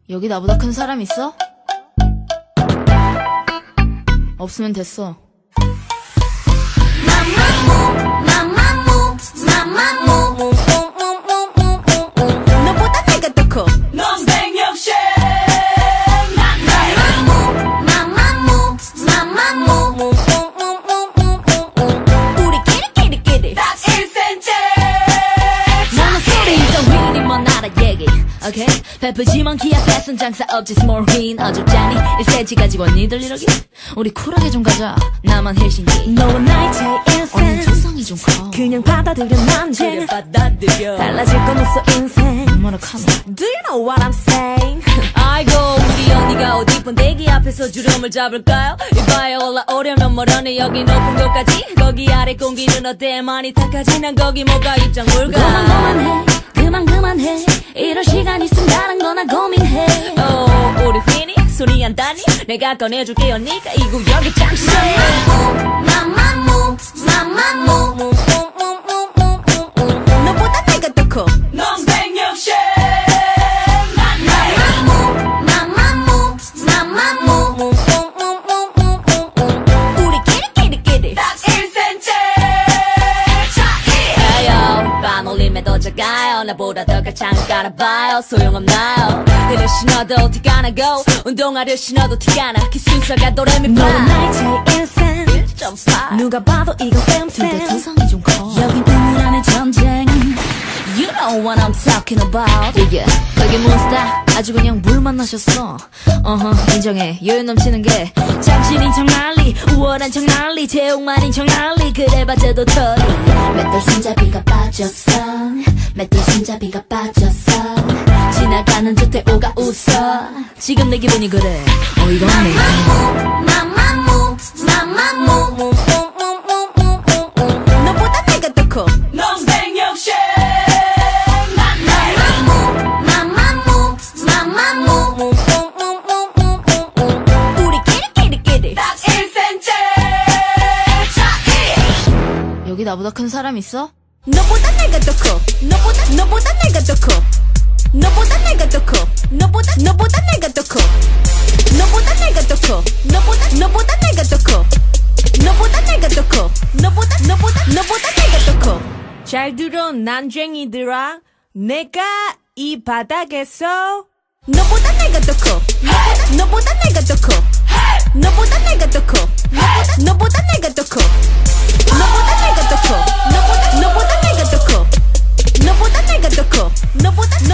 여기 나보다 큰 사람 있어? 없으면 됐어. 너보다 내가 더 커. 넌 백역시 우리끼리 딱 1cm 나는 소리 일단 휘니 뭐 나라 얘기 오케이 베프지만 키 앞에선 장사 없지 small win 어줍잖니 1cm 가지고 니들 이러기 우리 쿨하게 좀 가자. 나만 헬싱기. 너와 나의 차이 언니 인생 두상이 좀 커. 그냥 받아들여 난쟁 받아들여 달라질 건 없어 인생 얼마나 카노. Do you know what I'm saying? 아이고 우리 언니가 어디 번데기 앞에서 주름을 잡을까요? 이봐에 올라오려면 멀어네 여기 높은 곳까지 거기 아래 공기는 어때 많이 탁하지 난 거기 뭐가 입장물가 그만해 이런 시간 있으면 다른 거나 고민해 우리 휘니 소리 안 다니 내가 꺼내줄게 언니가 이 구역에 짱싸해 너보다 내가 더 커 넌 백역시 우리끼리 딱 1cm 차이 에요 반 올림에도 작아요 나보다 더 가창 깔아봐요 소용없나요 그를 신어도 티가 나고 운동화를 신어도 티가 나 그 순서가 도레미파 너와 나의 차이 인생 1.8 누가 봐도 이거 근데 쌤쌤 두상이 좀 커. 여긴 우물 안의 전쟁 You know what I'm talking about 이게 되게 몬스터. 아주 그냥 물 만나셨어. 인정해. 여유 넘치는 게 장신인 척 난리 우월한 척 난리 제옥만인 척 난리 그래봤자도 털이 맷돌 손잡이가 빠졌어 맷돌 손잡이가 빠졌어 지나가는 듯해 오가 웃어 지금 내 기분이 그래. 어이가 없네. 너보다 내가 더 커 넌 백역시 우리끼리 딱 1cm 차이 여기 나보다 큰 사람 있어? 너보다 내가 더 커 너보다 내가 더 커 너보다 내가 더 커 너보다 내가 더 커 너보다 내가 더 커 너보다 내가 더 커 너보다 내가 더 커 너보다 내가 더 커 잘 들어 난쟁이들아 내가 이 바닥에서 너보다 내가 더 커 너보다 내가 더 커 너보다 내가 더 커 너보다 내가 더 커 너보다 내가 더 커 너보다 내가 더 커 너보다 내가 더 커 너보다